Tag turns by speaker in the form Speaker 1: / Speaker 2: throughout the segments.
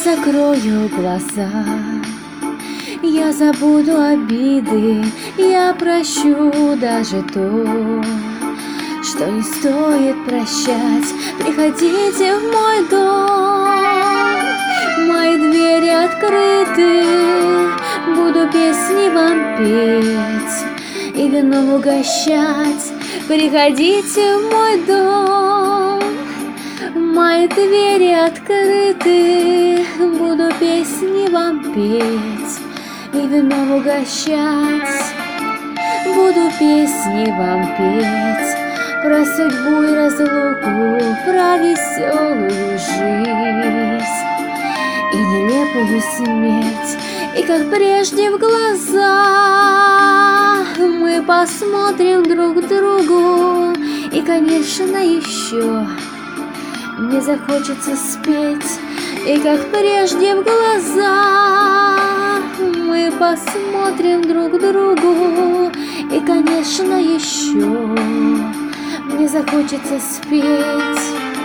Speaker 1: закрою глаза, я забуду обиды, я прощу даже то, что не стоит прощать. Приходите в мой дом, мои двери открыты, буду песни вам петь и вином угощать. Приходите в мой дом, мои двери открыты, буду песни вам петь и вином угощать. Буду песни вам петь про судьбу и разлуку, про веселую жизнь и нелепую смерть. И как прежде в глаза мы посмотрим друг другу, и, конечно, еще мне захочется спеть. И как прежде в глаза мы посмотрим друг другу, и, конечно, еще мне захочется спеть.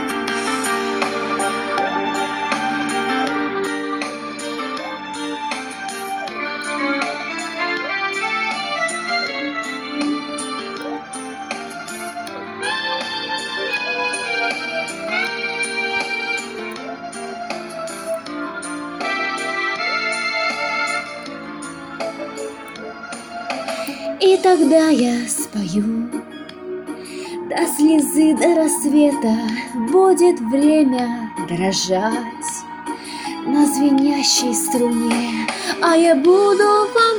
Speaker 1: И тогда я спою до слезы, до рассвета. Будет время дрожать на звенящей струне, а я буду вам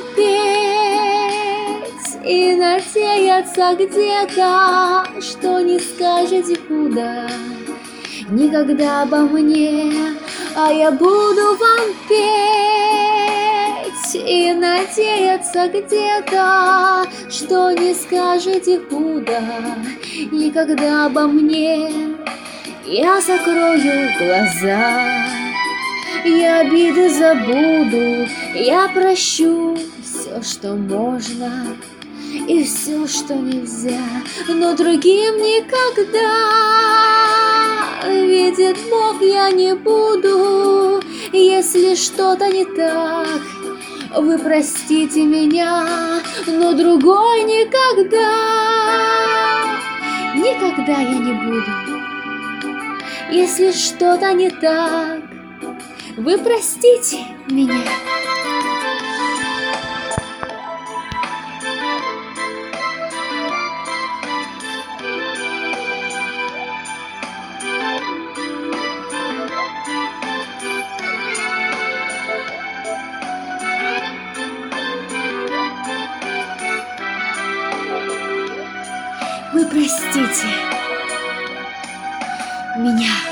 Speaker 1: петь и надеяться где-то, что не скажете худо никогда обо мне. А я буду вам петь и надеяться где-то, что не скажете худо никогда обо мне. Я закрою глаза, я обиды забуду, я прощу все, что можно, и все, что нельзя, но другим никогда. Видит Бог, я не буду, если что-то не так, вы простите меня, но другой никогда. Никогда я не буду, если что-то не так, вы простите меня. Вы простите меня.